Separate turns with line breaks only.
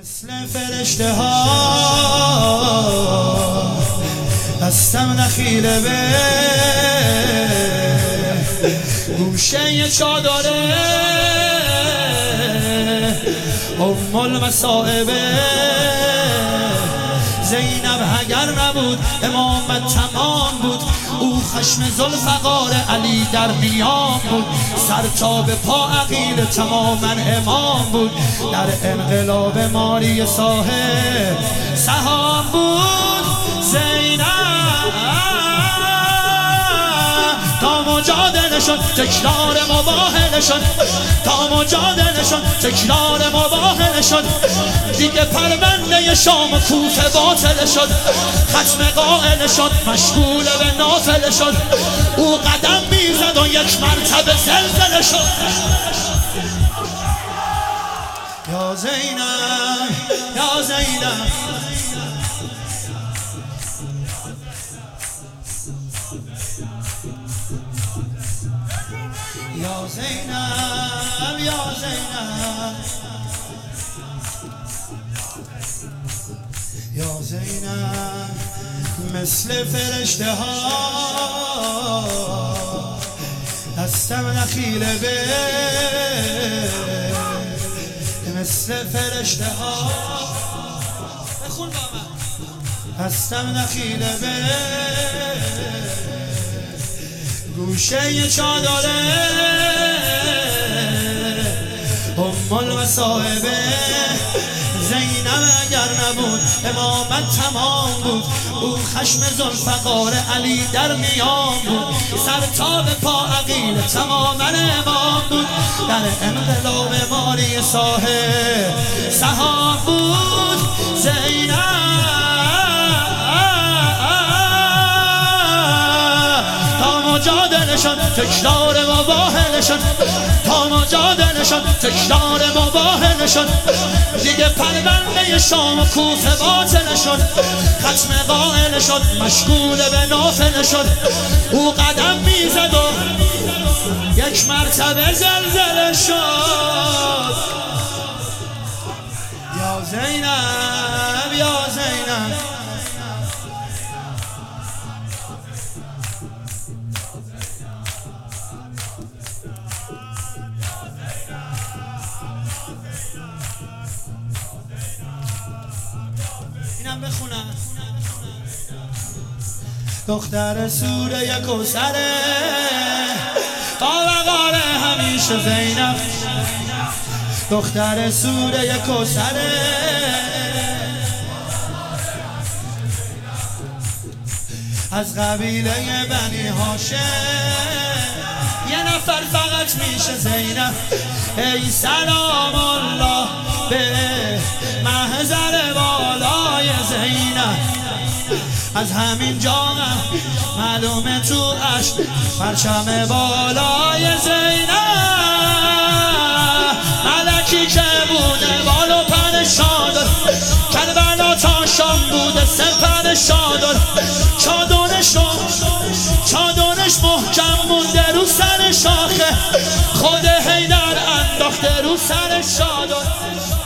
مثل فرشته ها هستم نخیله به گوشه چادره ام المصائبه زینب اگر نبود امامت تمام بود. او خشم ذوالفقار علی در میان بود. سر تا به پا عقیل تماما امام بود. در انقلاب ماری صاحب سهام بود. زینب تا مجادله شد تکرار مباهله شد. تا مجادله شد تکرار مباهله شد. دیگه پرونده شام و کوفه باطل شد. ختم قائل شد مشغول به نافله شد. او قدم میزد و یک مرتبه زلزله شد. یا زینب یا زینب یا زینب یا زینب یا زینب مثل فرشته ها هستم نخیله به مثل فرشته ها بخون با من هستم نخیله به گوشه چادره ام المصائبه زینب اگر نبود امامت تمام بود. او خشم ذوالفقار علی در میان بود. سر تا به پا عقیل تماما امام بود. در انقلاب ماری صاحب سهام بود. زینب مجادله شد تکرار مباهله شد. تا مجادله شد تکرار مباهله شد. دیگه پرونده شام و کوفه باطل شد. ختم قائل شد مشغول به نافله شد. او قدم میزد و یک مرتبه زلزله شد. یا زینب یا زینب اینم بخونم. دختر سوره کوثره آوقار همیشه زینب. دختر سوره کوثره از قبیله بنی هاشم یه نفر فقط میشه زینب. ای سلام الله به محضر بالای زینب. از همین جا معلومه تو عشق پرچم بالای زینب. ملکی که بوده بالو پر شادر کربلا تا شام بوده سپر شادر. چادرش محکم مونده رو سر شاخه. خود حیدر انداخته رو سر شادر.